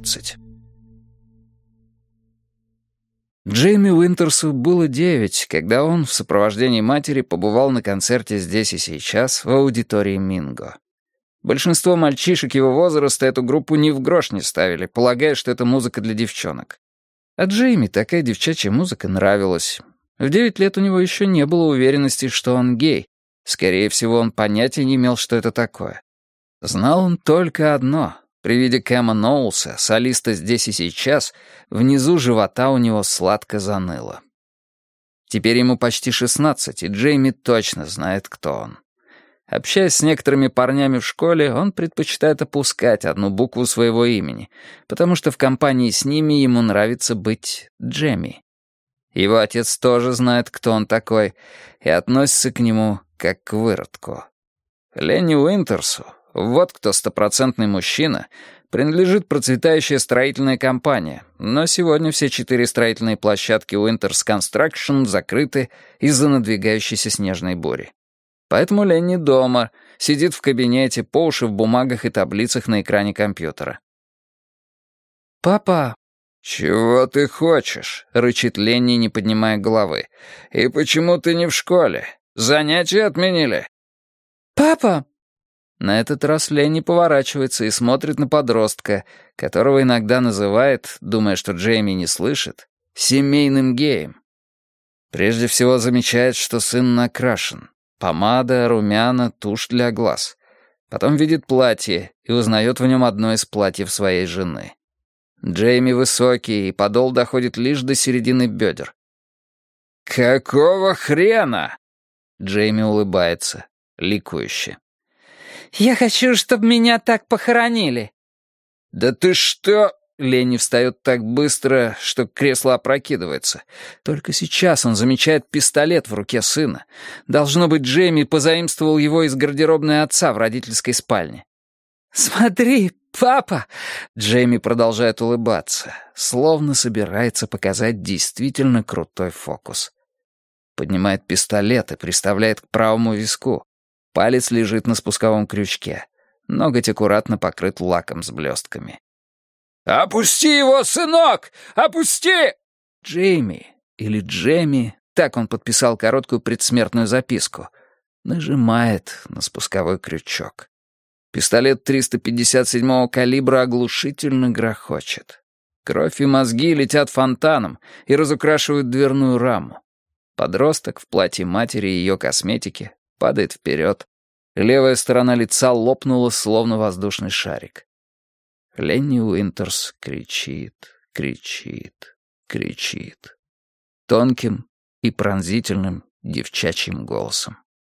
14. Джейми Уинтерсу было 9, когда он в сопровождении матери побывал на концерте «Здесь и сейчас» в аудитории Минго. Большинство мальчишек его возраста эту группу ни в грош не ставили, полагая, что это музыка для девчонок. А Джейми такая девчачья музыка нравилась. В 9 лет у него еще не было уверенности, что он гей. Скорее всего, он понятия не имел, что это такое. Знал он только одно. При виде Кэма Ноулса, солиста «Здесь и сейчас», внизу живота у него сладко заныло. Теперь ему почти 16, и Джейми точно знает, кто он. Общаясь с некоторыми парнями в школе, он предпочитает опускать одну букву своего имени, потому что в компании с ними ему нравится быть Джемми. Его отец тоже знает, кто он такой, и относится к нему как к выродку. Ленни Уинтерсу, вот кто стопроцентный мужчина, принадлежит процветающая строительная компания, но сегодня все 4 строительные площадки Winters Construction закрыты из-за надвигающейся снежной бури. Поэтому Ленни дома, сидит в кабинете, по уши в бумагах и таблицах на экране компьютера. «Папа!» «Чего ты хочешь?» — рычит Ленни, не поднимая головы. «И почему ты не в школе? Занятия отменили?» «Папа!» На этот раз Ленни поворачивается и смотрит на подростка, которого иногда называет, думая, что Джейми не слышит, семейным геем. Прежде всего замечает, что сын накрашен. Помада, румяна, тушь для глаз. Потом видит платье и узнает в нем одно из платьев своей жены. Джейми высокий, и подол доходит лишь до середины бедер. «Какого хрена?» Джейми улыбается, ликующе. «Я хочу, чтобы меня так похоронили». «Да ты что?» Ленни встает так быстро, что кресло опрокидывается. Только сейчас он замечает пистолет в руке сына. Должно быть, Джейми позаимствовал его из гардеробной отца в родительской спальне. «Смотри, папа!» Джейми продолжает улыбаться, словно собирается показать действительно крутой фокус. Поднимает пистолет и приставляет к правому виску. Палец лежит на спусковом крючке. Ноготь аккуратно покрыт лаком с блестками. «Опусти его, сынок! Опусти!» Джейми, или Джемми, так он подписал короткую предсмертную записку, нажимает на спусковой крючок. Пистолет 357-го калибра оглушительно грохочет. Кровь и мозги летят фонтаном и разукрашивают дверную раму. Подросток в платье матери и ее косметики падает вперед. Левая сторона лица лопнула, словно воздушный шарик. Ленни Уинтерс кричит, кричит, кричит. Тонким и пронзительным девчачьим голосом.